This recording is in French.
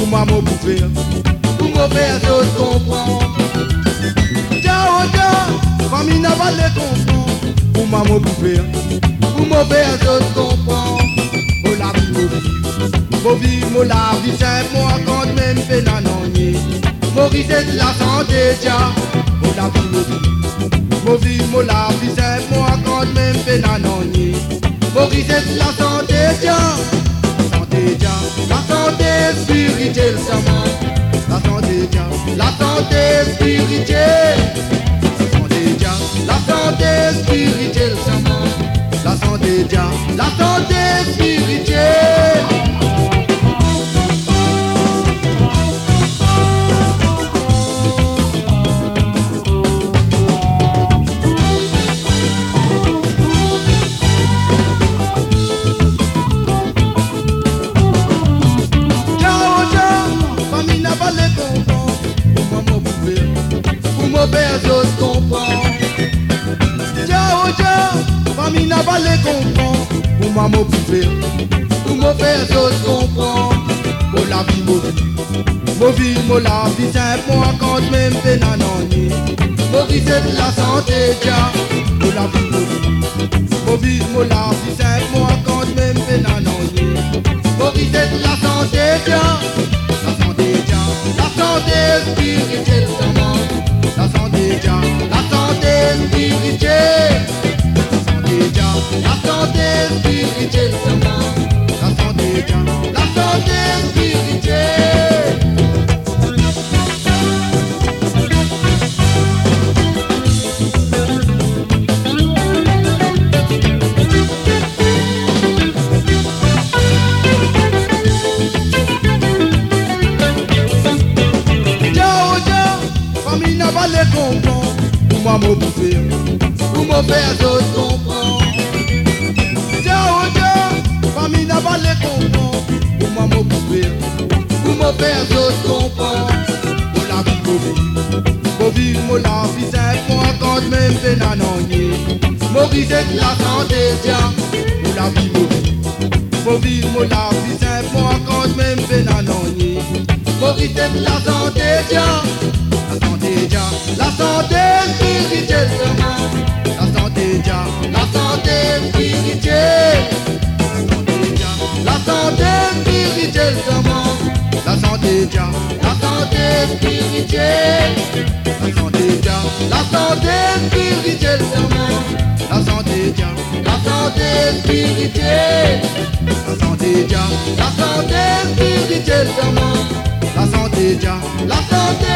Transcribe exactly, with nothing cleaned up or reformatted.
moi me bouffer, pour me faire d'autres comprendre. Ciao, ciao, famille n'a pas les comprendre, pour moi me bouffer, pour me faire d'autres comprendre. Oh la vie, oh vie, oh vie, oh la vie, c'est moi quand même fait nanonier. Maurice c'est de la santé, tiens, oh la vie, oh vie, oh vie, oh la vie, c'est moi quand même fait nanonier. Maurice c'est de la santé, tiens. La santé spirituelle seulement. La santé tiens, la santé spirituelle. La santé tiens, la santé spirituelle seulement. La santé tiens, la santé spirituelle. Personne comprend. Ciao, ciao, famille n'a pas les comprend. Pour moi, mon poupée, pour mon personne comprend. Pour la vie, mon vie, mon vie, mon la vie, c'est moi quand même fait nanoni. Mon vie, c'est de la santé, tiens. Pour la vie, mon vie, mon vie, mon la vie, c'est moi quand même fait nanoni. Mon vie, c'est de la santé, tiens. La santé, tiens, la santé spirituelle, seulement. La santé, tiens, la santé spirituelle. La santé, tiens, la santé spirituelle seulement. La santé, tiens, la santé spirituelle. Ciao, ciao, famille n'a pas les comprendre. Pour moi, me bouffer, pour me faire d'autres comprendre. Ciao, ciao, famille n'a pas les comprendre. Pour moi, me bouffer, pour me faire d'autres comprendre. Pour la vie, pour vie, pour vivre, pour la vie, c'est moi quand même fait nanonier. Maurice c'est de la santé, tiens. Pour la vie, pour vie, pour vivre, pour la vie, c'est moi quand même fait nanonier. Maurice c'est de la santé, tiens. La santé, tiens, la santé spirituelle seulement. La santé, tiens, la santé spirituelle. La santé, tiens, la santé spirituelle seulement. La santé, tiens, la santé spirituelle. La santé, tiens, la santé spirituelle seulement. La santé, tiens, la santé spirituelle. La santé, tiens, la santé spirituelle seulement. La santé, tiens, la santé